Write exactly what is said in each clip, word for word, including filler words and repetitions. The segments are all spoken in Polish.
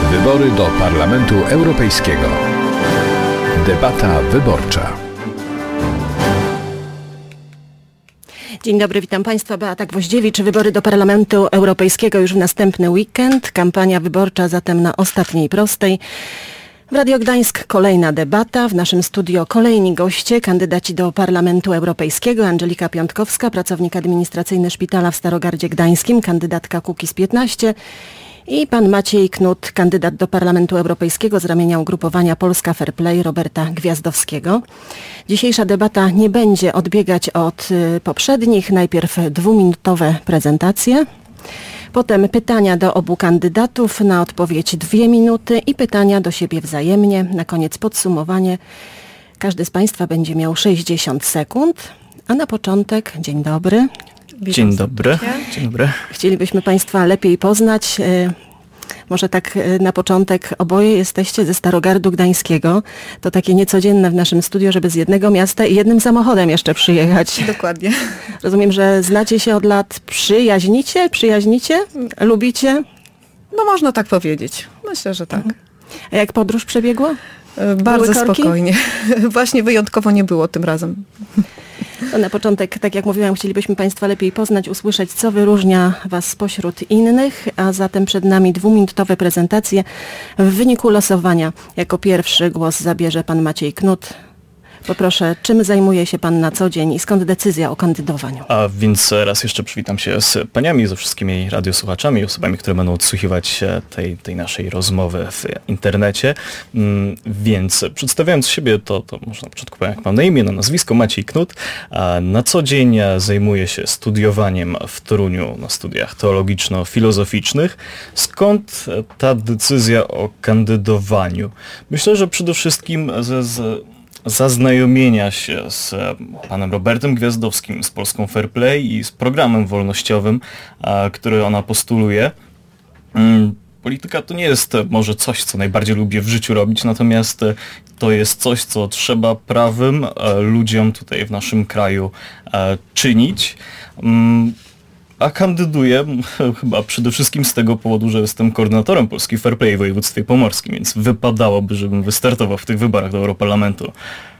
Wybory do Parlamentu Europejskiego. Debata wyborcza. Dzień dobry, witam Państwa. Beata Gwoździewicz. Wybory do Parlamentu Europejskiego już w następny weekend. Kampania wyborcza zatem na ostatniej prostej. W Radio Gdańsk kolejna debata. W naszym studio kolejni goście, kandydaci do Parlamentu Europejskiego. Andżelika Piątkowska, pracownik administracyjny Szpitala w Starogardzie Gdańskim, kandydatka Kukiz piętnaście. I pan Maciej Knut, kandydat do Parlamentu Europejskiego z ramienia ugrupowania Polska Fair Play Roberta Gwiazdowskiego. Dzisiejsza debata nie będzie odbiegać od y, poprzednich. Najpierw dwuminutowe prezentacje, potem pytania do obu kandydatów, na odpowiedź dwie minuty i pytania do siebie wzajemnie. Na koniec podsumowanie. Każdy z Państwa będzie miał sześćdziesiąt sekund, a na początek dzień dobry. Dzień dobry. Dzień dobry. Chcielibyśmy Państwa lepiej poznać. Może tak na początek, oboje jesteście ze Starogardu Gdańskiego. To takie niecodzienne w naszym studiu, żeby z jednego miasta i jednym samochodem jeszcze przyjechać. Dokładnie. Rozumiem, że znacie się od lat, przyjaźnicie? Przyjaźnicie? Lubicie? No można tak powiedzieć. Myślę, że tak. A jak podróż przebiegła? Bardzo spokojnie. Właśnie wyjątkowo nie było tym razem. To na początek, tak jak mówiłam, chcielibyśmy Państwa lepiej poznać, usłyszeć, co wyróżnia Was spośród innych, a zatem przed nami dwuminutowe prezentacje. W wyniku losowania jako pierwszy głos zabierze pan Maciej Knut. Poproszę, czym zajmuje się pan na co dzień i skąd decyzja o kandydowaniu? A więc raz jeszcze przywitam się z paniami, ze wszystkimi radiosłuchaczami, osobami, które będą odsłuchiwać tej, tej naszej rozmowy w internecie. Więc przedstawiając siebie, to, to może na początku powiem, jak mam na imię, na nazwisko Maciej Knut. A na co dzień zajmuję się studiowaniem w Toruniu na studiach teologiczno-filozoficznych. Skąd ta decyzja o kandydowaniu? Myślę, że przede wszystkim ze... z zaznajomienia się z panem Robertem Gwiazdowskim, z Polską Fair Play i z programem wolnościowym, który ona postuluje. Polityka to nie jest może coś, co najbardziej lubię w życiu robić, natomiast to jest coś, co trzeba prawym ludziom tutaj w naszym kraju czynić. A kandyduję chyba przede wszystkim z tego powodu, że jestem koordynatorem Polski Fair Play w województwie pomorskim, więc wypadałoby, żebym wystartował w tych wyborach do Europarlamentu.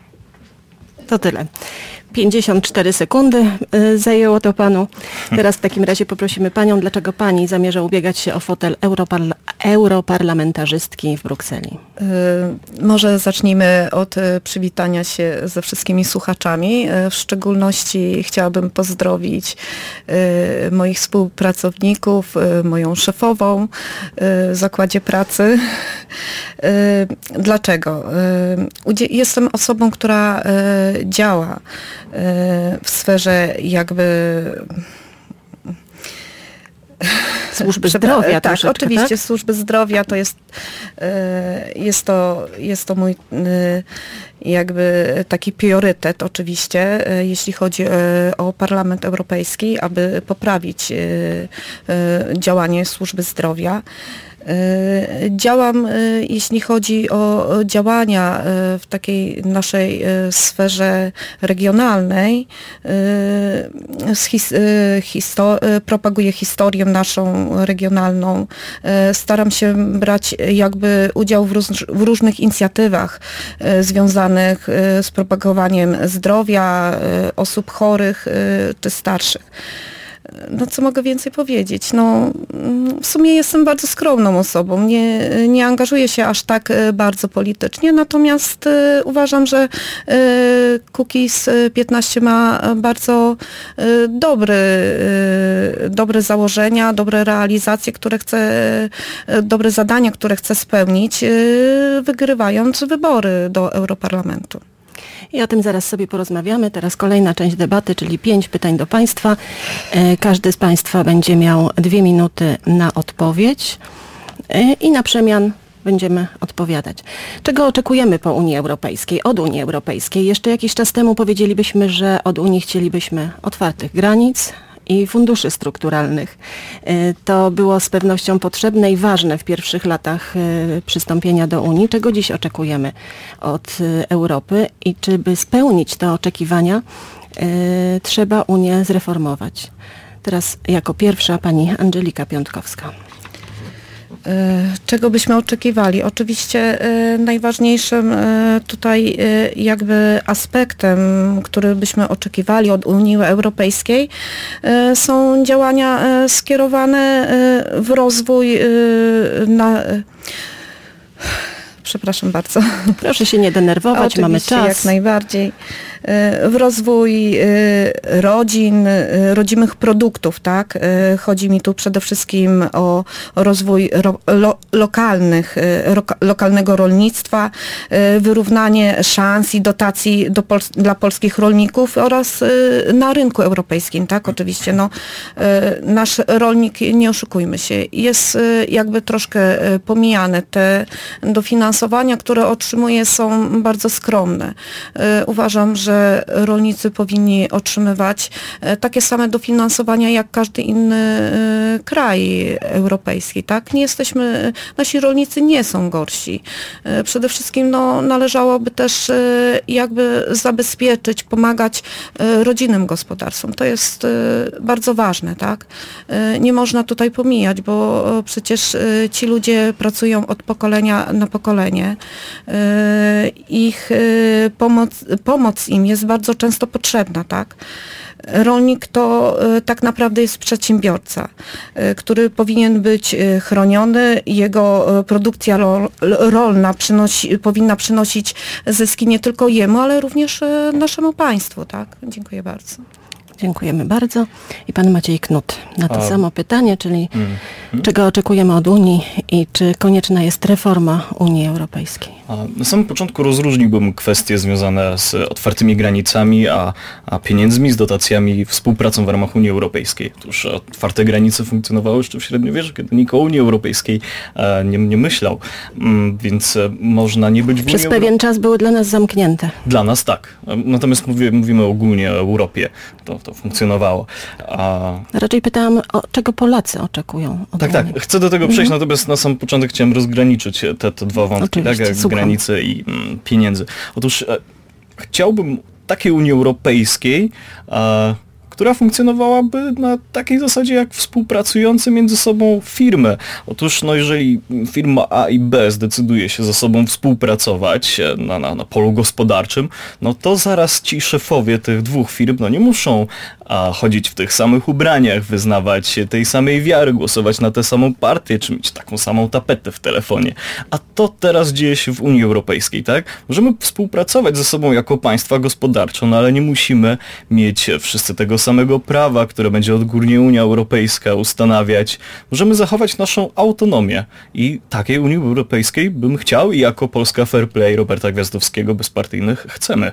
To tyle. pięćdziesiąt cztery sekundy y, zajęło to panu. Teraz w takim razie poprosimy panią, dlaczego pani zamierza ubiegać się o fotel europarla- europarlamentarzystki w Brukseli. Y, może zacznijmy od y, przywitania się ze wszystkimi słuchaczami. Y, w szczególności chciałabym pozdrowić y, moich współpracowników, y, moją szefową y, w zakładzie pracy. Y, dlaczego? Y, jestem osobą, która y, działa w sferze jakby służby zdrowia. Tak, oczywiście, tak? Służby zdrowia to jest, jest to, jest to mój jakby taki priorytet oczywiście, jeśli chodzi o Parlament Europejski, aby poprawić działanie służby zdrowia. Działam, jeśli chodzi o działania w takiej naszej sferze regionalnej, histo- propaguję historię naszą regionalną, staram się brać jakby udział w, róż- w różnych inicjatywach związanych z propagowaniem zdrowia osób chorych czy starszych. No co mogę więcej powiedzieć? No, w sumie jestem bardzo skromną osobą, nie, nie angażuję się aż tak bardzo politycznie, natomiast y, uważam, że y, Kukiz piętnaście ma bardzo y, dobry, y, dobre założenia, dobre realizacje, które chce, y, dobre zadania, które chce spełnić, y, wygrywając wybory do Europarlamentu. I o tym zaraz sobie porozmawiamy. Teraz kolejna część debaty, czyli pięć pytań do Państwa. Każdy z Państwa będzie miał dwie minuty na odpowiedź i na przemian będziemy odpowiadać. Czego oczekujemy po Unii Europejskiej, od Unii Europejskiej? Jeszcze jakiś czas temu powiedzielibyśmy, że od Unii chcielibyśmy otwartych granic i funduszy strukturalnych. To było z pewnością potrzebne i ważne w pierwszych latach przystąpienia do Unii. Czego dziś oczekujemy od Europy i czy by spełnić te oczekiwania, trzeba Unię zreformować? Teraz jako pierwsza pani Andżelika Piątkowska. Czego byśmy oczekiwali? Oczywiście najważniejszym tutaj jakby aspektem, który byśmy oczekiwali od Unii Europejskiej, są działania skierowane w rozwój na... Przepraszam bardzo. Proszę się nie denerwować, Oczywiście, mamy czas. Jak najbardziej. W rozwój rodzin, rodzimych produktów, tak? Chodzi mi tu przede wszystkim o rozwój ro, lo, lokalnych, ro, lokalnego rolnictwa, wyrównanie szans i dotacji do Pol, dla polskich rolników oraz na rynku europejskim, tak? Oczywiście, no, nasz rolnik, nie oszukujmy się, jest jakby troszkę pomijany. Te dofinansowania, które otrzymuje, są bardzo skromne. Uważam, że że rolnicy powinni otrzymywać takie same dofinansowania jak każdy inny kraj europejski, tak? Nie jesteśmy, nasi rolnicy nie są gorsi. Przede wszystkim no, należałoby też jakby zabezpieczyć, pomagać rodzinnym gospodarstwom. To jest bardzo ważne, tak? Nie można tutaj pomijać, bo przecież ci ludzie pracują od pokolenia na pokolenie. Ich pomoc, pomoc im jest bardzo często potrzebna, tak? Rolnik to y, tak naprawdę jest przedsiębiorca, y, który powinien być y, chroniony. Jego y, produkcja ro, rolna przynosi, powinna przynosić zyski nie tylko jemu, ale również y, naszemu państwu, tak? Dziękuję bardzo. Dziękujemy bardzo. I pan Maciej Knut na to A, samo pytanie, czyli mm, mm. czego oczekujemy od Unii i czy konieczna jest reforma Unii Europejskiej? A na samym początku rozróżniłbym kwestie związane z otwartymi granicami, a, a pieniędzmi, z dotacjami, współpracą w ramach Unii Europejskiej. Otóż otwarte granice funkcjonowały jeszcze w średniowieczu, kiedy nikt o Unii Europejskiej e, nie, nie myślał, mm, więc e, można nie być w Przez Unii pewien Euro... czas były dla nas zamknięte. Dla nas tak. Natomiast mówię, mówimy ogólnie o Europie. To, to funkcjonowało. A... Raczej pytałam, o czego Polacy oczekują od Tak, Unii. tak. Chcę do tego przejść, Mhm. natomiast na sam początek chciałem rozgraniczyć te, te dwa wątki, tak, jak granice i mm, pieniędzy. Otóż e, chciałbym takiej Unii Europejskiej, e, która funkcjonowałaby na takiej zasadzie jak współpracujące między sobą firmy. Otóż no, jeżeli firma A i B zdecyduje się ze sobą współpracować na, na, na polu gospodarczym, no to zaraz ci szefowie tych dwóch firm no, nie muszą a, chodzić w tych samych ubraniach, wyznawać tej samej wiary, głosować na tę samą partię, czy mieć taką samą tapetę w telefonie. A to teraz dzieje się w Unii Europejskiej, tak? Możemy współpracować ze sobą jako państwa gospodarcze, no ale nie musimy mieć wszyscy tego samego prawa, które będzie odgórnie Unia Europejska ustanawiać. Możemy zachować naszą autonomię i takiej Unii Europejskiej bym chciał i jako Polska Fair Play Roberta Gwiazdowskiego bezpartyjnych chcemy.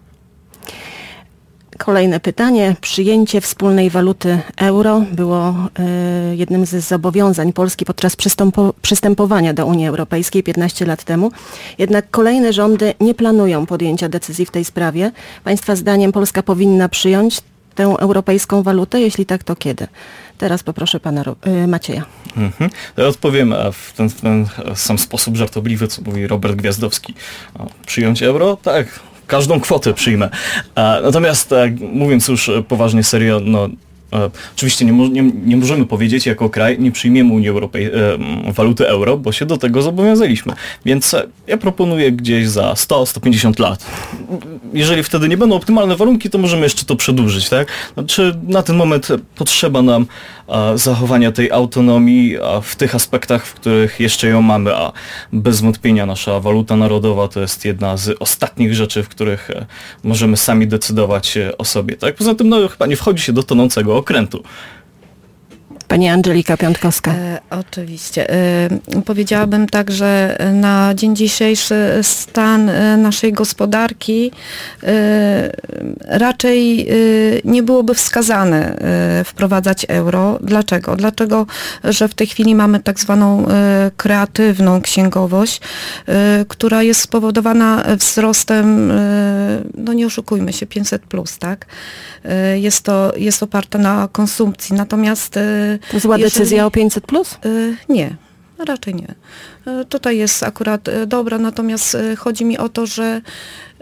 Kolejne pytanie. Przyjęcie wspólnej waluty euro było y, jednym z zobowiązań Polski podczas przystępo, przystępowania do Unii Europejskiej piętnaście lat temu. Jednak kolejne rządy nie planują podjęcia decyzji w tej sprawie. Państwa zdaniem Polska powinna przyjąć tę europejską walutę? Jeśli tak, to kiedy? Teraz poproszę pana y, Macieja. Mhm. Ja odpowiem w ten, w ten sam sposób żartobliwy, co mówi Robert Gwiazdowski. O, przyjąć euro? Tak. Każdą kwotę przyjmę. E, natomiast e, mówiąc już poważnie, serio, no e, oczywiście nie, mo- nie, nie możemy powiedzieć jako kraj, nie przyjmiemy Unii Europejskiej e, waluty euro, bo się do tego zobowiązaliśmy. Więc e, ja proponuję gdzieś za sto do stu pięćdziesięciu lat. Jeżeli wtedy nie będą optymalne warunki, to możemy jeszcze to przedłużyć, tak? Znaczy na ten moment potrzeba nam e, zachowania tej autonomii a w tych aspektach, w których jeszcze ją mamy, a bez wątpienia nasza waluta narodowa to jest jedna z ostatnich rzeczy, w których e, możemy sami decydować e, o sobie, tak? Poza tym no chyba nie wchodzi się do tonącego okrętu. Pani Angelika Piątkowska. E, oczywiście. E, powiedziałabym tak, że na dzień dzisiejszy stan e, naszej gospodarki e, raczej e, nie byłoby wskazane e, wprowadzać euro. Dlaczego? Dlatego, że w tej chwili mamy tak zwaną e, kreatywną księgowość, e, która jest spowodowana wzrostem, e, no nie oszukujmy się, pięćset plus, tak? E, jest to, jest oparta na konsumpcji. Natomiast e, To zła Jeżeli, decyzja o pięćset plus? Y, nie, raczej nie. Y, tutaj jest akurat y, dobra, natomiast y, chodzi mi o to, że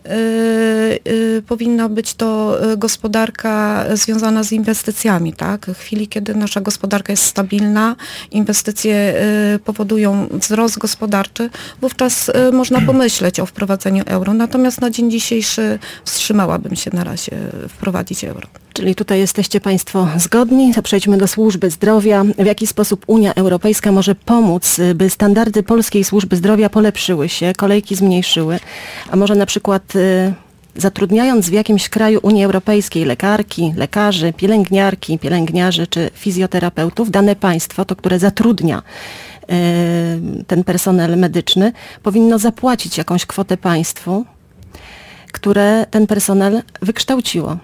y, y, powinna być to gospodarka związana z inwestycjami, tak? W chwili, kiedy nasza gospodarka jest stabilna, inwestycje y, powodują wzrost gospodarczy, wówczas y, można pomyśleć o wprowadzeniu euro. Natomiast na dzień dzisiejszy wstrzymałabym się na razie wprowadzić euro. Czyli tutaj jesteście Państwo zgodni. To przejdźmy do służby zdrowia. W jaki sposób Unia Europejska może pomóc, by standardy polskiej służby zdrowia polepszyły się, kolejki zmniejszyły, a może na przykład y, zatrudniając w jakimś kraju Unii Europejskiej lekarki, lekarzy, pielęgniarki, pielęgniarzy czy fizjoterapeutów, dane państwo, to które zatrudnia y, ten personel medyczny, powinno zapłacić jakąś kwotę państwu, które ten personel wykształciło.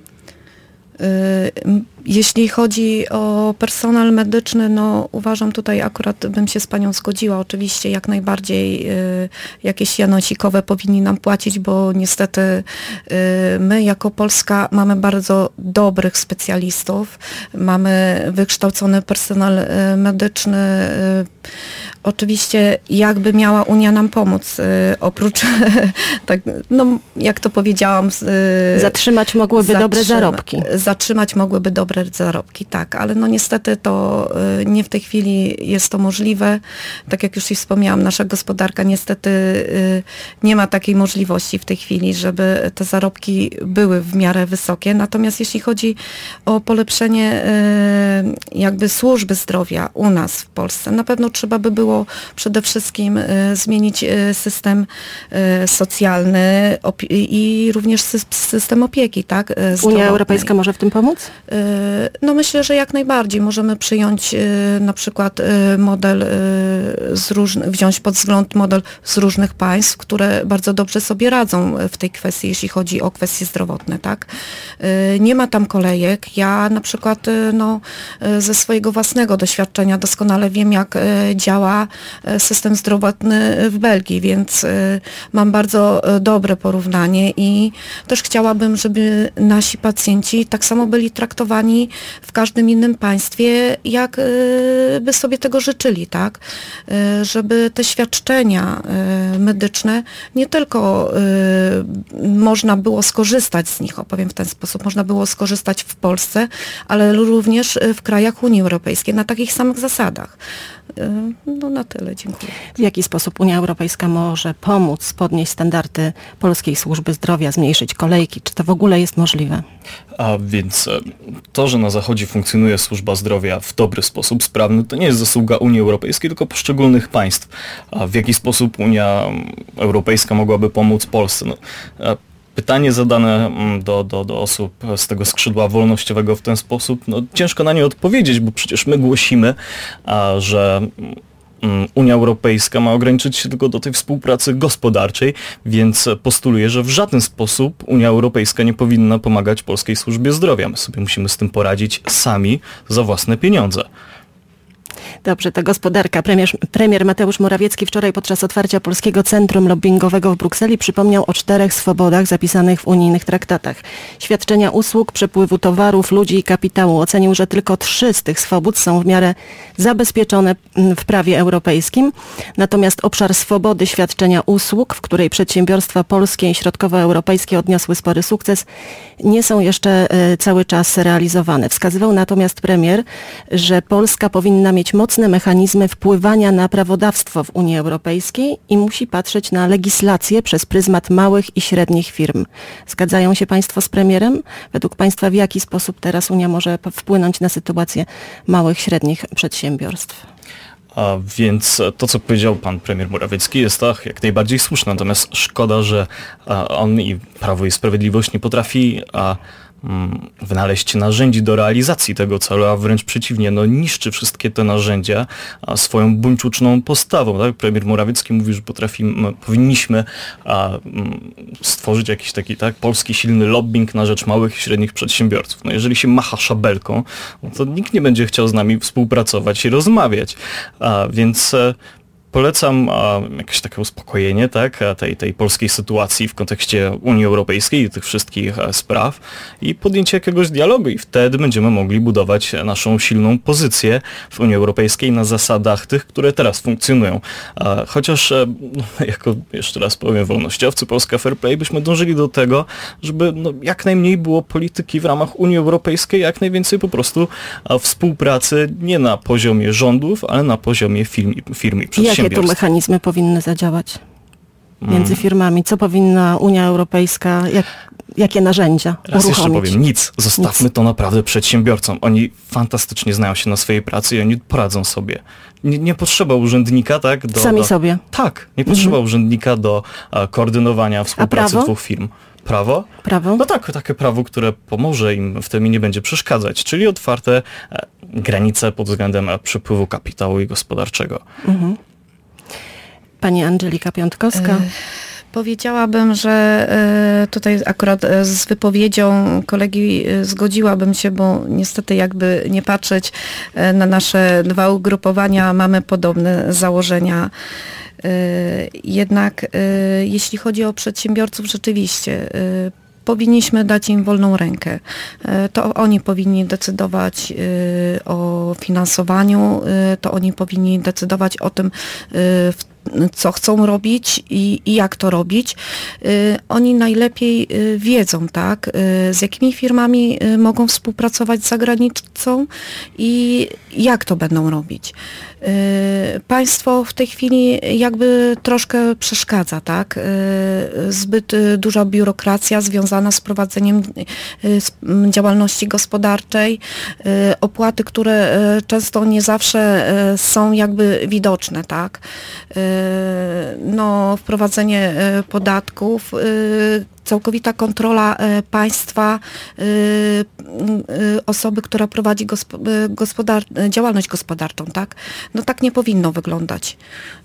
Jeśli chodzi o personel medyczny, no uważam tutaj akurat bym się z Panią zgodziła. Oczywiście jak najbardziej y, jakieś janosikowe powinni nam płacić, bo niestety y, my jako Polska mamy bardzo dobrych specjalistów, mamy wykształcony personel y, medyczny. Y, Oczywiście jakby miała Unia nam pomóc, y, oprócz, tak, no jak to powiedziałam... Y, zatrzymać mogłyby zatrzyma, dobre zarobki. Zatrzymać mogłyby dobre zarobki, tak, ale no niestety to y, nie w tej chwili jest to możliwe. Tak jak już i wspomniałam, nasza gospodarka niestety y, nie ma takiej możliwości w tej chwili, żeby te zarobki były w miarę wysokie. Natomiast jeśli chodzi o polepszenie y, jakby służby zdrowia u nas w Polsce, na pewno trzeba by było przede wszystkim y, zmienić y, system y, socjalny opi- i również sy- system opieki, tak? Y, Unia Europejska może w tym pomóc? Y, no myślę, że jak najbardziej. Możemy przyjąć y, na przykład y, model y, z różnych, wziąć pod wzgląd model z różnych państw, które bardzo dobrze sobie radzą w tej kwestii, jeśli chodzi o kwestie zdrowotne, tak? Y, nie ma tam kolejek. Ja na przykład y, no, y, ze swojego własnego doświadczenia doskonale wiem, jak y, działa system zdrowotny w Belgii, więc mam bardzo dobre porównanie i też chciałabym, żeby nasi pacjenci tak samo byli traktowani w każdym innym państwie, jak by sobie tego życzyli, tak? Żeby te świadczenia medyczne nie tylko można było skorzystać z nich, opowiem w ten sposób, można było skorzystać w Polsce, ale również w krajach Unii Europejskiej na takich samych zasadach. No na tyle, dziękuję. W jaki sposób Unia Europejska może pomóc podnieść standardy polskiej służby zdrowia, zmniejszyć kolejki? Czy to w ogóle jest możliwe? A więc to, że na Zachodzie funkcjonuje służba zdrowia w dobry sposób, sprawny, to nie jest zasługa Unii Europejskiej, tylko poszczególnych państw. A w jaki sposób Unia Europejska mogłaby pomóc Polsce? No, pytanie zadane do, do, do osób z tego skrzydła wolnościowego w ten sposób, no ciężko na nie odpowiedzieć, bo przecież my głosimy, a, że Unia Europejska ma ograniczyć się tylko do tej współpracy gospodarczej, więc postuluję, że w żaden sposób Unia Europejska nie powinna pomagać polskiej służbie zdrowia. My sobie musimy z tym poradzić sami za własne pieniądze. Dobrze, to gospodarka. Premier, premier Mateusz Morawiecki wczoraj podczas otwarcia Polskiego Centrum Lobbingowego w Brukseli przypomniał o czterech swobodach zapisanych w unijnych traktatach. Świadczenia usług, przepływu towarów, ludzi i kapitału. Ocenił, że tylko trzy z tych swobód są w miarę zabezpieczone w prawie europejskim. Natomiast obszar swobody świadczenia usług, w której przedsiębiorstwa polskie i środkowoeuropejskie odniosły spory sukces, nie są jeszcze cały czas realizowane. Wskazywał natomiast premier, że Polska powinna mieć mocne mechanizmy wpływania na prawodawstwo w Unii Europejskiej i musi patrzeć na legislację przez pryzmat małych i średnich firm. Zgadzają się Państwo z premierem? Według Państwa w jaki sposób teraz Unia może wpłynąć na sytuację małych, średnich przedsiębiorstw? A więc to, co powiedział pan premier Morawiecki, jest tak jak najbardziej słuszne. Natomiast szkoda, że on i Prawo i Sprawiedliwość nie potrafi a, mm, wynaleźć narzędzi do realizacji tego celu, a wręcz przeciwnie, no niszczy wszystkie te narzędzia a, swoją buńczuczną postawą. Tak? Premier Morawiecki mówi, że potrafimy, powinniśmy a, m, stworzyć jakiś taki tak, polski silny lobbying na rzecz małych i średnich przedsiębiorców. No jeżeli się macha szabelką, no to nikt nie będzie chciał z nami współpracować i rozmawiać. A, więc polecam a, jakieś takie uspokojenie, tak, tej, tej polskiej sytuacji w kontekście Unii Europejskiej i tych wszystkich a, spraw i podjęcie jakiegoś dialogu i wtedy będziemy mogli budować naszą silną pozycję w Unii Europejskiej na zasadach tych, które teraz funkcjonują. A, chociaż, a, no, jako jeszcze raz powiem, wolnościowcy, Polska Fair Play, byśmy dążyli do tego, żeby no, jak najmniej było polityki w ramach Unii Europejskiej, jak najwięcej po prostu a, współpracy nie na poziomie rządów, ale na poziomie firm, firm i przedsiębiorstw. Jakie tu mechanizmy powinny zadziałać między firmami? Co powinna Unia Europejska, jak, jakie narzędzia Raz uruchomić? jeszcze powiem, nic. Zostawmy Nic. to naprawdę przedsiębiorcom. Oni fantastycznie znają się na swojej pracy i oni poradzą sobie. Nie, nie potrzeba urzędnika, tak? Do, Sami do, sobie. Tak, nie potrzeba mhm. urzędnika do a, koordynowania współpracy prawo? dwóch firm. Prawo? Prawo? No tak, takie prawo, które pomoże im w tym i nie będzie przeszkadzać, czyli otwarte e, granice pod względem e, przepływu kapitału i gospodarczego. Mhm. Pani Angelika Piątkowska. Powiedziałabym, że e, tutaj akurat e, z wypowiedzią kolegi e, zgodziłabym się, bo niestety jakby nie patrzeć e, na nasze dwa ugrupowania, mamy podobne założenia. E, jednak e, jeśli chodzi o przedsiębiorców, rzeczywiście e, powinniśmy dać im wolną rękę. E, To oni powinni decydować e, o finansowaniu, e, to oni powinni decydować o tym, e, w co chcą robić i, i jak to robić. Y, oni najlepiej y, wiedzą, tak, y, z jakimi firmami y, mogą współpracować za granicą i jak to będą robić. Y, państwo w tej chwili jakby troszkę przeszkadza, tak. Y, zbyt y, duża biurokracja związana z prowadzeniem y, z, y, działalności gospodarczej, y, opłaty, które y, często nie zawsze y, są jakby widoczne, tak. Y, no, wprowadzenie podatków, całkowita kontrola państwa, osoby, która prowadzi gospodar- działalność gospodarczą, tak? No tak nie powinno wyglądać.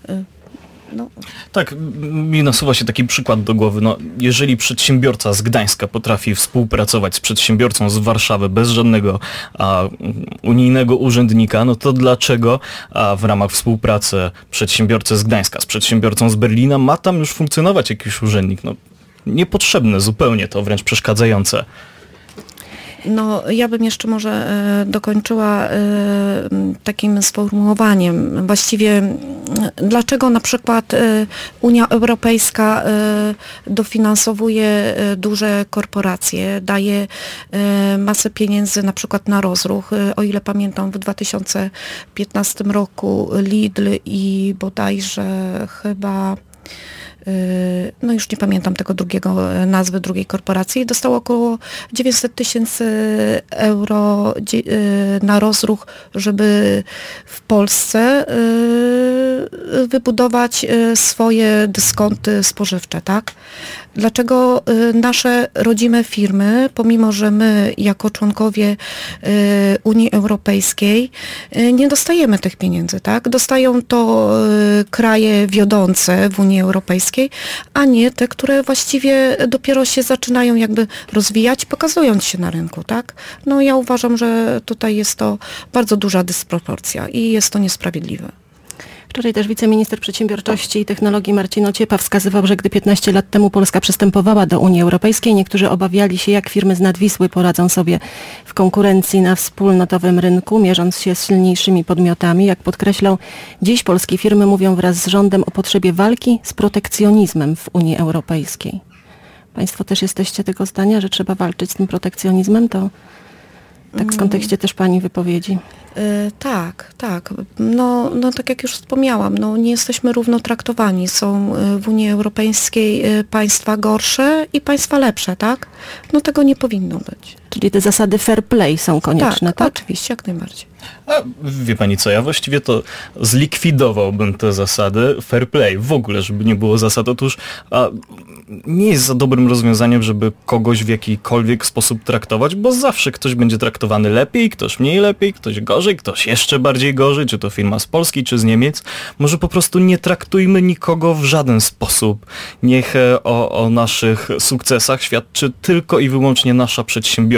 No. Tak, mi nasuwa się taki przykład do głowy. No, jeżeli przedsiębiorca z Gdańska potrafi współpracować z przedsiębiorcą z Warszawy bez żadnego a, unijnego urzędnika, no to dlaczego a, w ramach współpracy przedsiębiorcy z Gdańska z przedsiębiorcą z Berlina ma tam już funkcjonować jakiś urzędnik? No, niepotrzebne zupełnie, to wręcz przeszkadzające. No, ja bym jeszcze może e, dokończyła e, takim sformułowaniem. Właściwie m, dlaczego na przykład e, Unia Europejska e, dofinansowuje e, duże korporacje, daje e, masę pieniędzy na przykład na rozruch. E, o ile pamiętam, w dwa tysiące piętnastym roku Lidl i bodajże chyba no już nie pamiętam tego drugiego, nazwy drugiej korporacji, dostało około dziewięćset tysięcy euro na rozruch, żeby w Polsce wybudować swoje dyskonty spożywcze, tak? Dlaczego nasze rodzime firmy, pomimo że my jako członkowie Unii Europejskiej nie dostajemy tych pieniędzy, tak? Dostają to kraje wiodące w Unii Europejskiej, a nie te, które właściwie dopiero się zaczynają jakby rozwijać, pokazując się na rynku, tak? No ja uważam, że tutaj jest to bardzo duża dysproporcja i jest to niesprawiedliwe. Wczoraj też wiceminister przedsiębiorczości i technologii Marcin Ociepa wskazywał, że gdy piętnaście lat temu Polska przystępowała do Unii Europejskiej, niektórzy obawiali się, jak firmy z Nadwisły poradzą sobie w konkurencji na wspólnotowym rynku, mierząc się z silniejszymi podmiotami. Jak podkreślał, dziś polskie firmy mówią wraz z rządem o potrzebie walki z protekcjonizmem w Unii Europejskiej. Państwo też jesteście tego zdania, że trzeba walczyć z tym protekcjonizmem? To tak w kontekście też pani wypowiedzi. Yy, tak, tak. No, no tak jak już wspomniałam, no, nie jesteśmy równo traktowani. Są w Unii Europejskiej państwa gorsze i państwa lepsze, tak? No tego nie powinno być. Czyli te zasady fair play są konieczne, tak? Tak, oczywiście, jak najbardziej. A wie pani co, ja właściwie to zlikwidowałbym te zasady fair play w ogóle, żeby nie było zasad. Otóż a, nie jest za dobrym rozwiązaniem, żeby kogoś w jakikolwiek sposób traktować, bo zawsze ktoś będzie traktowany lepiej, ktoś mniej lepiej, ktoś gorzej, ktoś jeszcze bardziej gorzej, czy to firma z Polski, czy z Niemiec. Może po prostu nie traktujmy nikogo w żaden sposób. Niech o, o naszych sukcesach świadczy tylko i wyłącznie nasza przedsiębiorczość.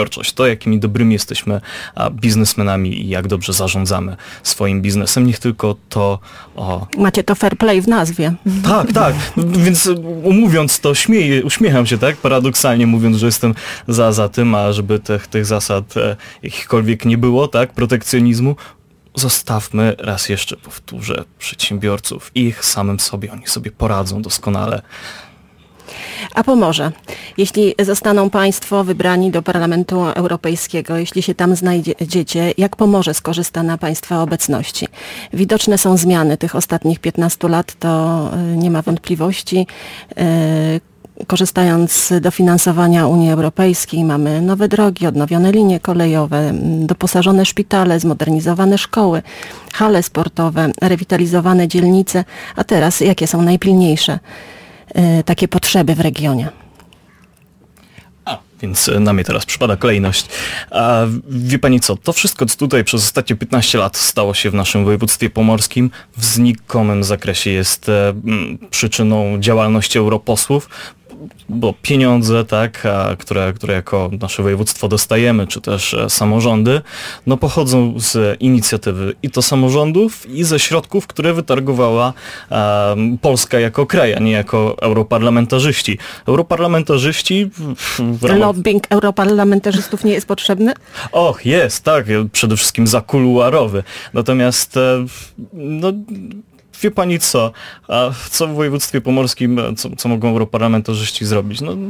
przedsiębiorczość, to jakimi dobrymi jesteśmy biznesmenami i jak dobrze zarządzamy swoim biznesem, niech tylko to... O... Macie to fair play w nazwie. Tak, tak, więc mówiąc to, śmieję, uśmiecham się, tak, paradoksalnie mówiąc, że jestem za, za tym, a żeby tych, tych zasad e, jakichkolwiek nie było, tak, protekcjonizmu, zostawmy, raz jeszcze powtórzę, przedsiębiorców, ich samym sobie, oni sobie poradzą doskonale. A pomoże, jeśli zostaną Państwo wybrani do Parlamentu Europejskiego, jeśli się tam znajdziecie, jak pomoże skorzystana Państwa obecności? Widoczne są zmiany tych ostatnich piętnastu lat, to nie ma wątpliwości. Korzystając z dofinansowania Unii Europejskiej mamy nowe drogi, odnowione linie kolejowe, doposażone szpitale, zmodernizowane szkoły, hale sportowe, rewitalizowane dzielnice. A teraz jakie są najpilniejsze takie potrzeby w regionie? A, więc na mnie teraz przypada kolejność. A wie pani co, to wszystko, co tutaj przez ostatnie piętnaście lat stało się w naszym województwie pomorskim, w znikomym zakresie jest e, przyczyną działalności europosłów, bo pieniądze, tak, a, które, które jako nasze województwo dostajemy, czy też e, samorządy, no pochodzą z inicjatywy i to samorządów, i ze środków, które wytargowała e, Polska jako kraj, a nie jako europarlamentarzyści. Europarlamentarzyści... W, w ramach... Lobbying europarlamentarzystów nie jest potrzebny? Och, jest, tak, przede wszystkim zakuluarowy. Natomiast e, no... Wie pani co, a co w województwie pomorskim, co, co mogą europarlamentarzyści zrobić? No...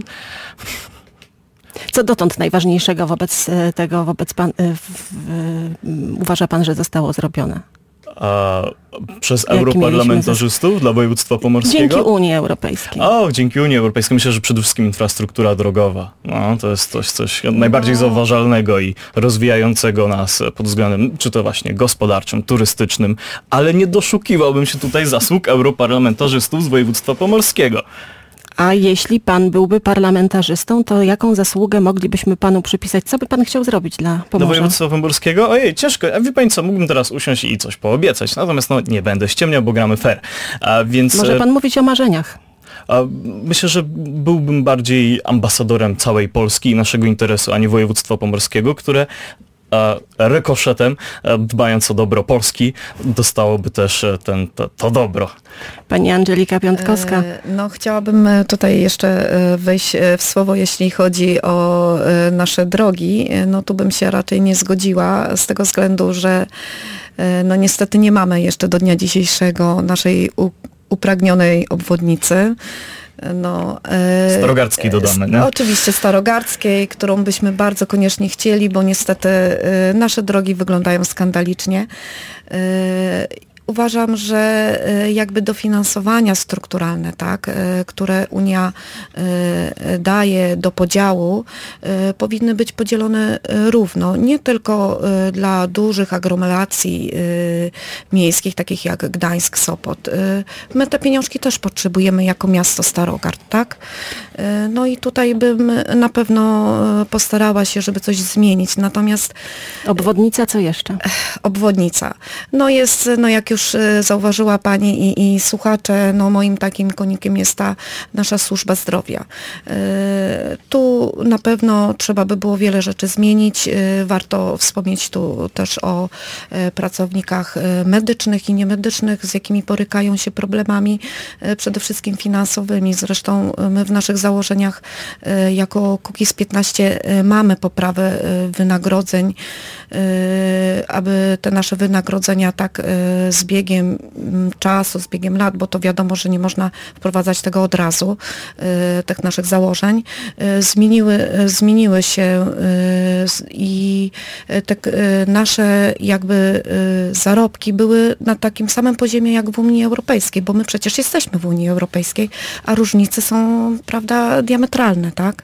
Co dotąd najważniejszego wobec tego, wobec pan, w, w, uważa pan, że zostało zrobione? A przez europarlamentarzystów dla województwa pomorskiego? Dzięki Unii Europejskiej. O, dzięki Unii Europejskiej. Myślę, że przede wszystkim infrastruktura drogowa. No, to jest coś, coś najbardziej zauważalnego i rozwijającego nas pod względem, czy to właśnie gospodarczym, turystycznym, ale nie doszukiwałbym się tutaj zasług europarlamentarzystów z województwa pomorskiego. A jeśli pan byłby parlamentarzystą, to jaką zasługę moglibyśmy panu przypisać? Co by pan chciał zrobić dla Pomorza? Do województwa pomorskiego? Ojej, ciężko. A wie pani co, mógłbym teraz usiąść i coś poobiecać. Natomiast no, nie będę ściemniał, bo gramy fair. A więc... Może pan mówić o marzeniach? Myślę, że byłbym bardziej ambasadorem całej Polski i naszego interesu, a nie województwa pomorskiego, które rykoszetem, dbając o dobro Polski, dostałoby też ten, to, to dobro. Pani Angelika Piątkowska. No, chciałabym tutaj jeszcze wejść w słowo, jeśli chodzi o nasze drogi. No tu bym się raczej nie zgodziła z tego względu, że no niestety nie mamy jeszcze do dnia dzisiejszego naszej upragnionej obwodnicy. No, e, Starogardzkiej dodamy, nie? No, oczywiście Starogardzkiej, którą byśmy bardzo koniecznie chcieli, bo niestety e, nasze drogi wyglądają skandalicznie. E, Uważam, że jakby dofinansowania strukturalne, tak, które Unia daje do podziału, powinny być podzielone równo. Nie tylko dla dużych aglomeracji miejskich, takich jak Gdańsk, Sopot. My te pieniążki też potrzebujemy jako miasto Starogard, tak? No i tutaj bym na pewno postarała się, żeby coś zmienić. Natomiast... Obwodnica, co jeszcze? Obwodnica. No jest, no jak już zauważyła Pani i, i słuchacze, no moim takim konikiem jest ta nasza służba zdrowia. Tu na pewno trzeba by było wiele rzeczy zmienić. Warto wspomnieć tu też o pracownikach medycznych i niemedycznych, z jakimi borykają się problemami, przede wszystkim finansowymi. Zresztą my w naszych założeniach jako Kukiz piętnaście mamy poprawę wynagrodzeń, aby te nasze wynagrodzenia tak z biegiem czasu, z biegiem lat, bo to wiadomo, że nie można wprowadzać tego od razu, tych naszych założeń, zmieniły, zmieniły się i te nasze jakby zarobki były na takim samym poziomie jak w Unii Europejskiej, bo my przecież jesteśmy w Unii Europejskiej, a różnice są, prawda, diametralne, tak?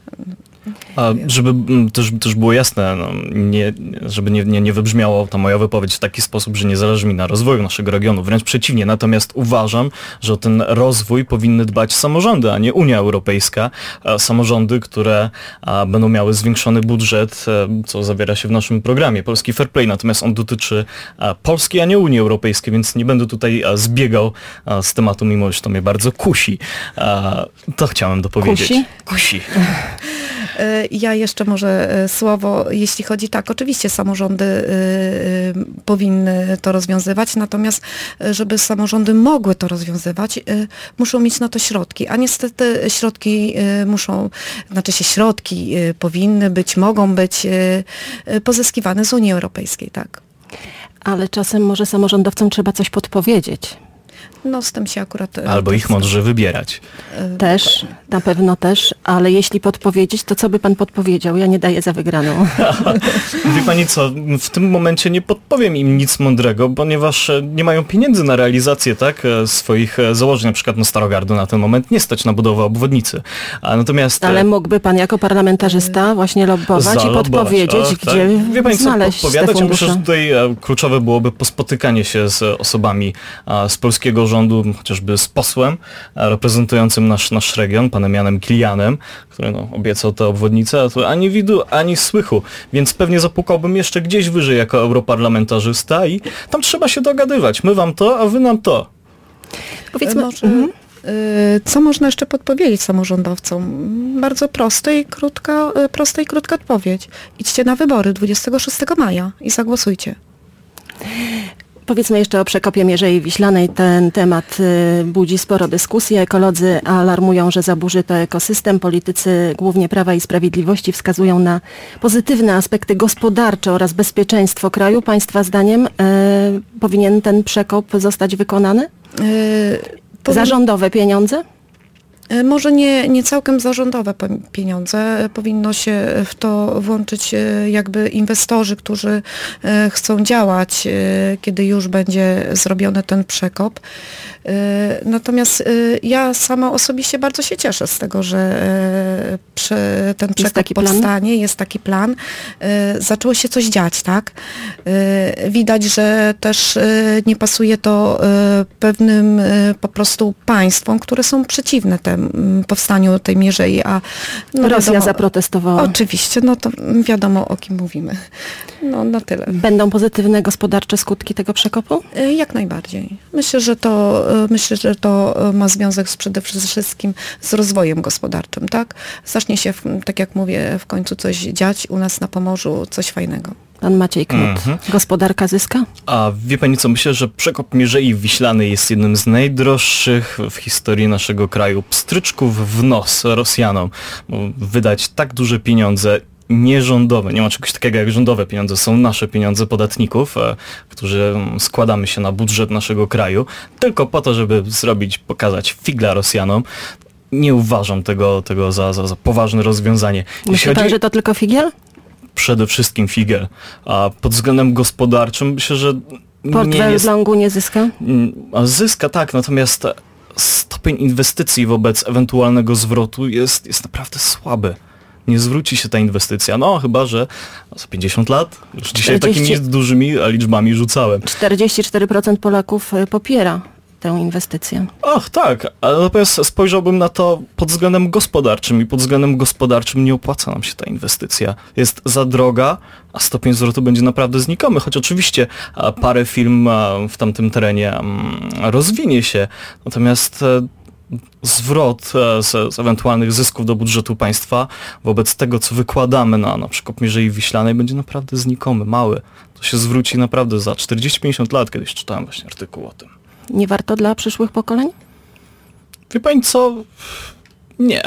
A żeby też, też było jasne, no, nie, żeby nie, nie, nie wybrzmiało ta moja wypowiedź w taki sposób, że nie zależy mi na rozwoju naszego regionu, wręcz przeciwnie, natomiast uważam, że o ten rozwój powinny dbać samorządy, a nie Unia Europejska. Samorządy, które a, będą miały zwiększony budżet, co zawiera się w naszym programie Polski Fair Play, natomiast on dotyczy a, Polski, a nie Unii Europejskiej, więc nie będę tutaj a, zbiegał a, z tematu, mimo że to mnie bardzo kusi. A, to chciałem dopowiedzieć. Kusi? Kusi. Ja jeszcze może słowo, jeśli chodzi tak, oczywiście samorządy powinny to rozwiązywać, natomiast żeby samorządy mogły to rozwiązywać, muszą mieć na to środki, a niestety środki muszą, znaczy się środki powinny być, mogą być pozyskiwane z Unii Europejskiej, tak. Ale czasem może samorządowcom trzeba coś podpowiedzieć. No z tym się akurat... Albo ich mądrze wybierać. Też, na pewno też, ale jeśli podpowiedzieć, to co by pan podpowiedział? Ja nie daję za wygraną. Wie pani co, w tym momencie nie podpowiem im nic mądrego, ponieważ nie mają pieniędzy na realizację tak swoich założeń, na przykład no Starogardu na ten moment nie stać na budowę obwodnicy. A natomiast... Ale mógłby pan jako parlamentarzysta właśnie lobbować i podpowiedzieć, o, gdzie tak. Wie pani co, znaleźć podpowiadać? te Ja myślę, że tutaj kluczowe byłoby pospotykanie się z osobami z polskiego rządu, chociażby z posłem reprezentującym nasz, nasz region, panem Janem Kilianem, który no, obiecał tę obwodnicę, a tu ani widu, ani słychu, więc pewnie zapukałbym jeszcze gdzieś wyżej jako europarlamentarzysta i tam trzeba się dogadywać. My wam to, a wy nam to. Powiedzmy, może, mhm. co można jeszcze podpowiedzieć samorządowcom? Bardzo prosta i krótka, prosta i krótka odpowiedź. Idźcie na wybory dwudziestego szóstego maja i zagłosujcie. Powiedzmy jeszcze o przekopie Mierzei Wiślanej. Ten temat y, budzi sporo dyskusji. Ekolodzy alarmują, że zaburzy to ekosystem. Politycy głównie Prawa i Sprawiedliwości wskazują na pozytywne aspekty gospodarcze oraz bezpieczeństwo kraju. Państwa zdaniem y, powinien ten przekop zostać wykonany? Y, Za rządowe pieniądze? Może nie, nie całkiem zarządowe pieniądze. Powinno się w to włączyć jakby inwestorzy, którzy chcą działać, kiedy już będzie zrobiony ten przekop. Natomiast ja sama osobiście bardzo się cieszę z tego, że ten przekop powstanie, jest taki plan. Zaczęło się coś dziać, tak? Widać, że też nie pasuje to pewnym po prostu państwom, które są przeciwne temu powstaniu tej mierzei, a no Rosja wiadomo, zaprotestowała. Oczywiście, no to wiadomo, o kim mówimy. No na tyle. Będą pozytywne gospodarcze skutki tego przekopu? Jak najbardziej. Myślę, że to myślę, że to ma związek z, przede wszystkim z rozwojem gospodarczym, tak? Zacznie się, tak jak mówię, w końcu coś dziać u nas na Pomorzu, coś fajnego. Pan Maciej Knut. Mm-hmm. Gospodarka zyska? A wie pani co, myślę, że przekop Mierzei Wiślanej jest jednym z najdroższych w historii naszego kraju. Pstryczków w nos Rosjanom. Bo wydać tak duże pieniądze nierządowe, nie ma czegoś takiego jak rządowe pieniądze, są nasze pieniądze podatników, e, którzy składamy się na budżet naszego kraju, tylko po to, żeby zrobić, pokazać figla Rosjanom. Nie uważam tego, tego za, za, za poważne rozwiązanie. Myśli pan, że to tylko figiel? Przede wszystkim figiel. A pod względem gospodarczym myślę, że portfel w longu nie zyska? Zyska, tak, natomiast stopień inwestycji wobec ewentualnego zwrotu jest, jest naprawdę słaby. Nie zwróci się ta inwestycja. No chyba, że za pięćdziesiąt lat, już dzisiaj czterdzieści takimi dużymi liczbami rzucałem. czterdzieści cztery procent Polaków popiera tę inwestycję. Ach, tak, ale natomiast spojrzałbym na to pod względem gospodarczym i pod względem gospodarczym nie opłaca nam się ta inwestycja. Jest za droga, a stopień zwrotu będzie naprawdę znikomy, choć oczywiście parę firm w tamtym terenie rozwinie się, natomiast zwrot z, z ewentualnych zysków do budżetu państwa wobec tego, co wykładamy na na przykład Mierzei Wiślanej, będzie naprawdę znikomy, mały. To się zwróci naprawdę za czterdzieści pięćdziesiąt lat, kiedyś czytałem właśnie artykuł o tym. Nie warto dla przyszłych pokoleń? Wie pani co? Nie.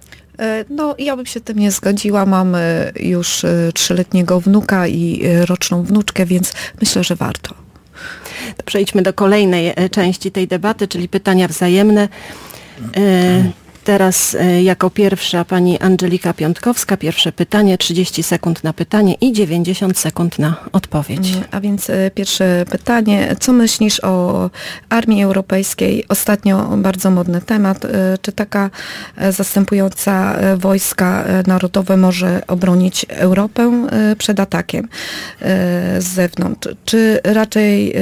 No ja bym się tym nie zgodziła. Mamy już trzyletniego wnuka i roczną wnuczkę, więc myślę, że warto. To przejdźmy do kolejnej części tej debaty, czyli pytania wzajemne. Teraz jako pierwsza pani Angelika Piątkowska. Pierwsze pytanie, trzydzieści sekund na pytanie i dziewięćdziesiąt sekund na odpowiedź. A więc pierwsze pytanie. Co myślisz o Armii Europejskiej? Ostatnio bardzo modny temat. Czy taka zastępująca wojska narodowe może obronić Europę przed atakiem z zewnątrz? Czy raczej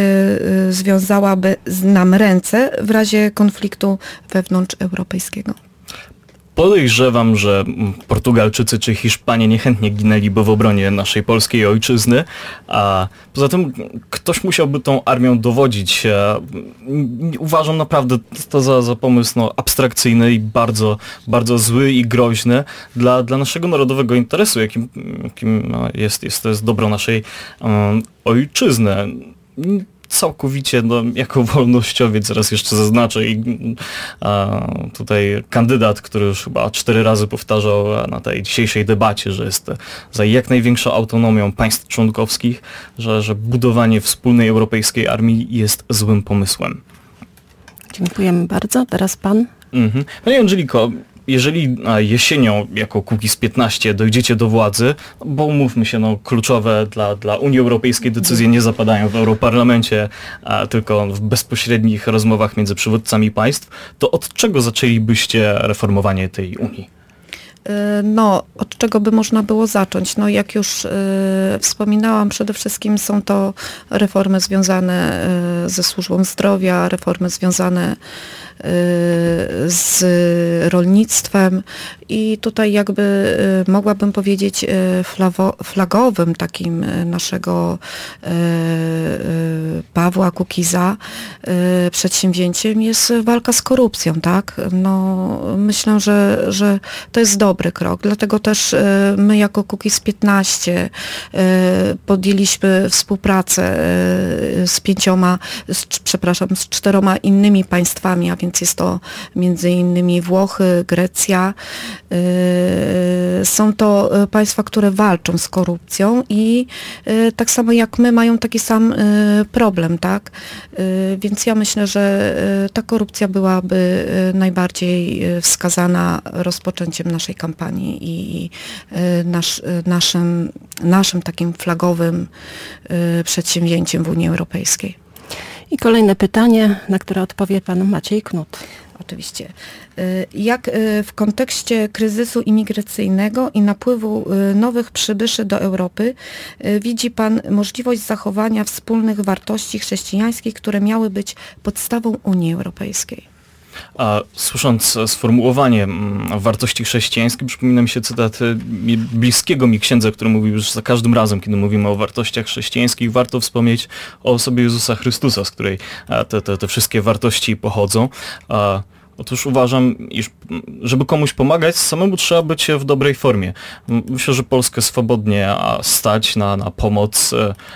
związałaby nam ręce w razie konfliktu wewnątrzeuropejskiego? Podejrzewam, że Portugalczycy czy Hiszpanie niechętnie ginęliby w obronie naszej polskiej ojczyzny, a poza tym ktoś musiałby tą armią dowodzić. Uważam naprawdę to za, za pomysł no, abstrakcyjny i bardzo, bardzo zły i groźny dla, dla naszego narodowego interesu, jakim, jakim jest, jest, to jest dobro naszej um, ojczyzny. Całkowicie, no, jako wolnościowiec, raz jeszcze zaznaczę, i a, tutaj kandydat, który już chyba cztery razy powtarzał na tej dzisiejszej debacie, że jest za jak największą autonomią państw członkowskich, że, że budowanie wspólnej europejskiej armii jest złym pomysłem. Dziękujemy bardzo. Teraz pan. Mhm. Panie Angeliko, jeżeli jesienią jako Kukiz piętnaście dojdziecie do władzy, bo umówmy się, no, kluczowe dla, dla Unii Europejskiej decyzje nie zapadają w Europarlamencie, a tylko w bezpośrednich rozmowach między przywódcami państw, to od czego zaczęlibyście reformowanie tej Unii? No, od czego by można było zacząć? No, jak już y, wspominałam, przede wszystkim są to reformy związane y, ze służbą zdrowia, reformy związane y, z rolnictwem i tutaj jakby y, mogłabym powiedzieć y, flawo, flagowym takim y, naszego y, y, Pawła Kukiza y, przedsięwzięciem jest walka z korupcją, tak? No, myślę, że, że to jest dobre. dobry krok, dlatego też my jako Kukiz piętnaście podjęliśmy współpracę z pięcioma, z, przepraszam, z czteroma innymi państwami, a więc jest to między innymi Włochy, Grecja. Są to państwa, które walczą z korupcją i tak samo jak my mają taki sam problem, tak? Więc ja myślę, że ta korupcja byłaby najbardziej wskazana rozpoczęciem naszej kampanii i nasz, naszym, naszym takim flagowym przedsięwzięciem w Unii Europejskiej. I kolejne pytanie, na które odpowie pan Maciej Knut. Oczywiście. Jak w kontekście kryzysu imigracyjnego i napływu nowych przybyszy do Europy widzi pan możliwość zachowania wspólnych wartości chrześcijańskich, które miały być podstawą Unii Europejskiej? A słysząc sformułowanie wartości chrześcijańskie, przypomina mi się cytat bliskiego mi księdza, który mówił, że za każdym razem, kiedy mówimy o wartościach chrześcijańskich, warto wspomnieć o osobie Jezusa Chrystusa, z której te, te, te wszystkie wartości pochodzą. Otóż uważam, iż żeby komuś pomagać, samemu trzeba być w dobrej formie. Myślę, że Polskę swobodnie stać na, na pomoc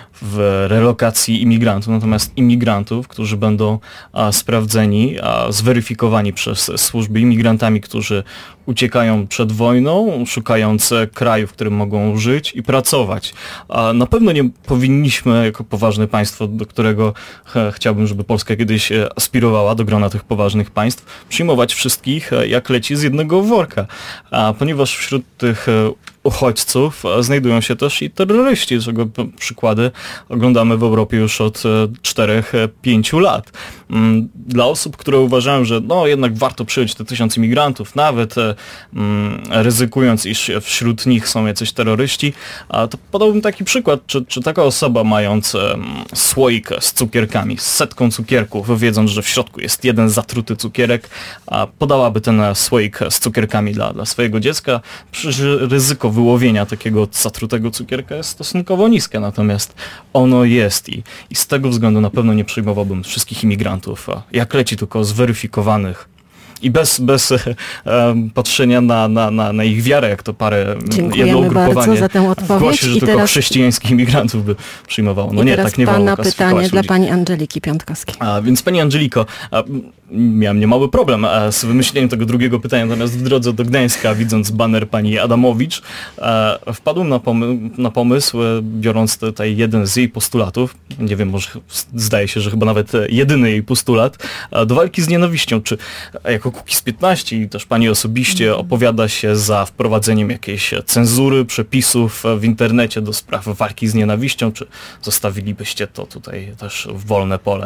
w relokacji imigrantów, natomiast imigrantów, którzy będą a, sprawdzeni, a, zweryfikowani przez służby, imigrantami, którzy uciekają przed wojną, szukając kraju, w którym mogą żyć i pracować. A na pewno nie powinniśmy, jako poważne państwo, do którego he, chciałbym, żeby Polska kiedyś aspirowała, do grona tych poważnych państw, przyjmować wszystkich jak leci z jednego worka. A ponieważ wśród tych uchodźców znajdują się też i terroryści, czego przykłady oglądamy w Europie już od czterech pięciu lat. Dla osób, które uważają, że no jednak warto przyjąć te tysiąc imigrantów, nawet mm, ryzykując, iż wśród nich są jacyś terroryści, to podałbym taki przykład, czy, czy taka osoba mając um, słoik z cukierkami, z setką cukierków, wiedząc, że w środku jest jeden zatruty cukierek, a podałaby ten słoik z cukierkami dla, dla swojego dziecka, przecież ryzyko wyłowienia takiego zatrutego cukierka jest stosunkowo niskie, natomiast ono jest i, i z tego względu na pewno nie przyjmowałbym wszystkich imigrantów, a jak leci tylko zweryfikowanych i bez, bez e, patrzenia na, na, na, na ich wiarę, jak to parę, jedno ugrupowanie za tę odpowiedź. Głosi, że I tylko teraz, chrześcijańskich imigrantów by przyjmowało. No i nie, teraz tak nie pana wolno pytanie ludzi. dla pani Angeliki Piątkowskiej. A, więc pani Angeliko, a, miałem niemały problem a, z wymyśleniem tego drugiego pytania, natomiast w drodze do Gdańska, widząc baner pani Adamowicz, a, wpadłem na, pomy na pomysł, biorąc tutaj jeden z jej postulatów, nie wiem, może zdaje się, że chyba nawet jedyny jej postulat, a, do walki z nienawiścią. Czy jako Kukiz piętnaście i też pani osobiście opowiada się za wprowadzeniem jakiejś cenzury, przepisów w internecie do spraw walki z nienawiścią, czy zostawilibyście to tutaj też w wolne pole?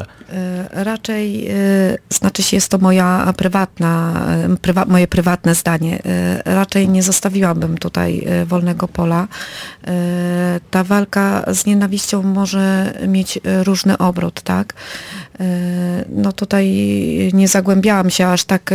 Raczej, znaczy się, jest to moja prywatna, prywa, moje prywatne zdanie. Raczej nie zostawiłabym tutaj wolnego pola. Ta walka z nienawiścią może mieć różny obrót, tak? No tutaj nie zagłębiałam się aż tak,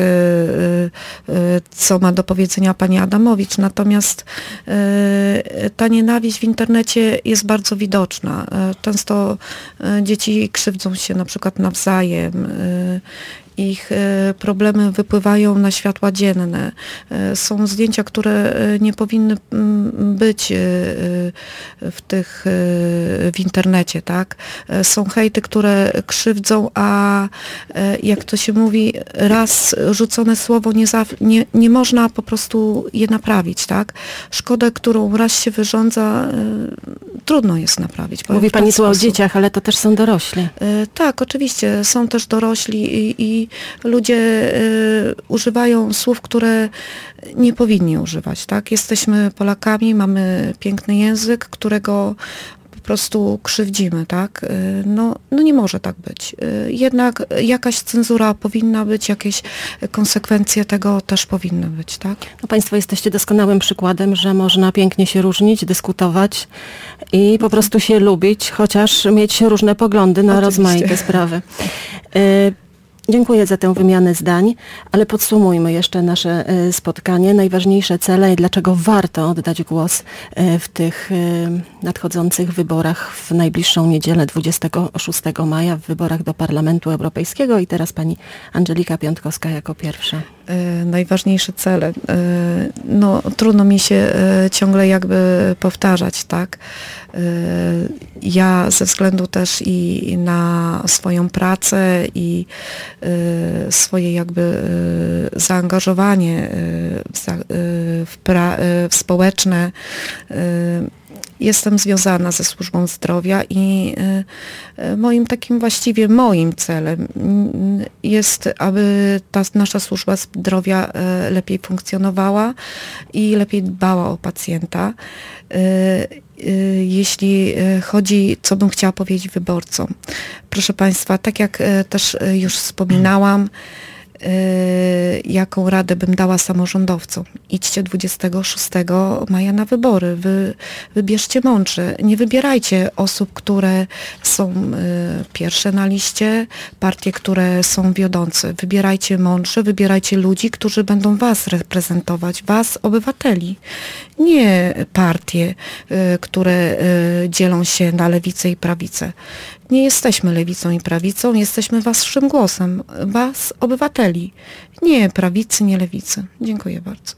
co ma do powiedzenia pani Adamowicz, natomiast ta nienawiść w internecie jest bardzo widoczna. Często dzieci krzywdzą się na przykład nawzajem. Ich problemy wypływają na światła dzienne. Są zdjęcia, które nie powinny być w tych w internecie, tak? Są hejty, które krzywdzą, a jak to się mówi, raz rzucone słowo nie, za, nie, nie można po prostu je naprawić, tak? Szkodę, którą raz się wyrządza, trudno jest naprawić. Mówi pani tu o dzieciach, ale to też są dorośli. Tak, oczywiście, są też dorośli i, i ludzie y, używają słów, które nie powinni używać, tak? Jesteśmy Polakami, mamy piękny język, którego po prostu krzywdzimy, tak? Y, no, no nie może tak być. Y, jednak jakaś cenzura powinna być, jakieś konsekwencje tego też powinny być, tak? No państwo jesteście doskonałym przykładem, że można pięknie się różnić, dyskutować i po prostu się lubić, chociaż mieć różne poglądy na Oczywiście. rozmaite sprawy. Y, Dziękuję za tę wymianę zdań, ale podsumujmy jeszcze nasze spotkanie. Najważniejsze cele i dlaczego warto oddać głos w tych nadchodzących wyborach w najbliższą niedzielę dwudziestego szóstego maja, w wyborach do Parlamentu Europejskiego. I teraz pani Andżelika Piątkowska jako pierwsza. Najważniejsze cele. No, trudno mi się ciągle jakby powtarzać, tak? Ja ze względu też i na swoją pracę i swoje jakby zaangażowanie w, w, pra, w społeczne jestem związana ze służbą zdrowia i moim takim właściwie moim celem jest, aby ta nasza służba zdrowia lepiej funkcjonowała i lepiej dbała o pacjenta. Jeśli chodzi, co bym chciała powiedzieć wyborcom. Proszę Państwa, tak jak też już wspominałam, jaką radę bym dała samorządowcom. Idźcie dwudziestego szóstego maja na wybory. Wy, wybierzcie mądrze. Nie wybierajcie osób, które są pierwsze na liście, partie, które są wiodące. Wybierajcie mądrze, wybierajcie ludzi, którzy będą was reprezentować, was, obywateli. Nie partie, które dzielą się na lewicę i prawicę. Nie jesteśmy lewicą i prawicą, jesteśmy waszym głosem, was, obywateli. Nie prawicy, nie lewicy. Dziękuję bardzo.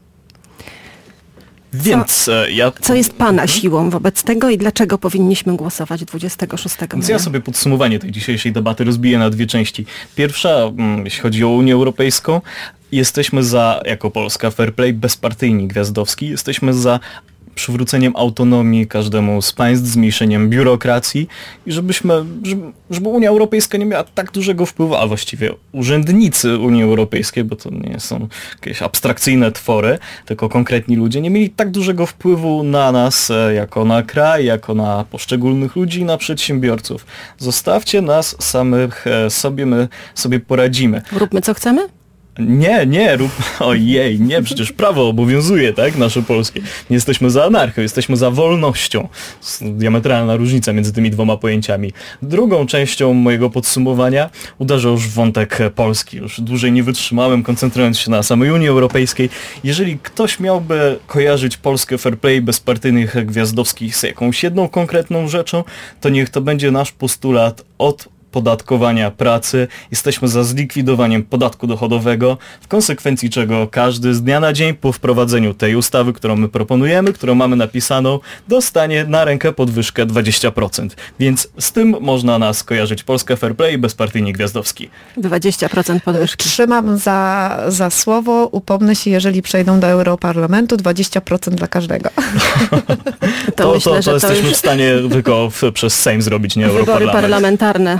Więc co, ja... Co jest pana siłą wobec tego i dlaczego powinniśmy głosować dwudziestego szóstego maja? Więc ja sobie podsumowanie tej dzisiejszej debaty rozbiję na dwie części. Pierwsza, jeśli chodzi o Unię Europejską, jesteśmy za, jako Polska Fair Play, bezpartyjni Gwiazdowski, jesteśmy za przywróceniem autonomii każdemu z państw, zmniejszeniem biurokracji i żebyśmy, żeby, żeby Unia Europejska nie miała tak dużego wpływu, a właściwie urzędnicy Unii Europejskiej, bo to nie są jakieś abstrakcyjne twory, tylko konkretni ludzie, nie mieli tak dużego wpływu na nas jako na kraj, jako na poszczególnych ludzi i na przedsiębiorców. Zostawcie nas samych sobie, my sobie poradzimy. Róbmy co chcemy? Nie, nie, rób... Ojej, nie, przecież prawo obowiązuje, tak, nasze polskie. Nie jesteśmy za anarchią, jesteśmy za wolnością. Diametralna różnica między tymi dwoma pojęciami. Drugą częścią mojego podsumowania uderzę już w wątek Polski. Już dłużej nie wytrzymałem, koncentrując się na samej Unii Europejskiej. Jeżeli ktoś miałby kojarzyć Polskę Fair Play bezpartyjnych Gwiazdowskich z jakąś jedną konkretną rzeczą, to niech to będzie nasz postulat od podatkowania pracy. Jesteśmy za zlikwidowaniem podatku dochodowego, w konsekwencji czego każdy z dnia na dzień po wprowadzeniu tej ustawy, którą my proponujemy, którą mamy napisaną, dostanie na rękę podwyżkę dwadzieścia procent. Więc z tym można nas kojarzyć. Polska Fair Play i bezpartyjni Gwiazdowski. dwadzieścia procent podwyżki. Trzymam za, za słowo, upomnę się, jeżeli przejdą do Europarlamentu, dwadzieścia procent dla każdego. To, to, myślę, to, to że jesteśmy to już w stanie tylko w, przez Sejm zrobić, nie wybory Europarlament. parlamentarne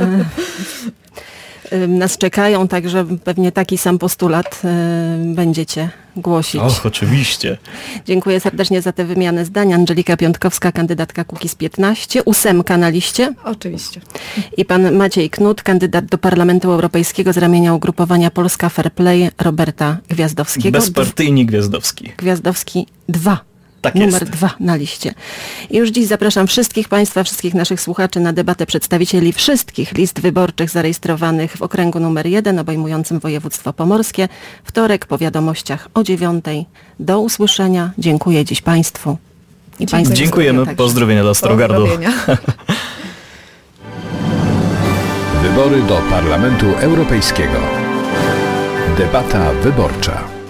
nas czekają, także pewnie taki sam postulat będziecie głosić. Och, oczywiście. Dziękuję serdecznie za tę wymianę zdań. Andżelika Piątkowska, kandydatka Kukiz piętnaście, ósemka na liście. Oczywiście. I pan Maciej Knut, kandydat do Parlamentu Europejskiego z ramienia ugrupowania Polska Fair Play Roberta Gwiazdowskiego. Bezpartyjni Gwiazdowski. Gwiazdowski dwa. Tak numer jest. dwa na liście. I już dziś zapraszam wszystkich Państwa, wszystkich naszych słuchaczy na debatę przedstawicieli wszystkich list wyborczych zarejestrowanych w okręgu numer jeden obejmującym województwo pomorskie. Wtorek po wiadomościach o dziewiątej. Do usłyszenia. Dziękuję dziś Państwu. I Państwu Dziękujemy. Pozdrowienia dla Starogardu. Pozdrowienia. Wybory do Parlamentu Europejskiego. Debata wyborcza.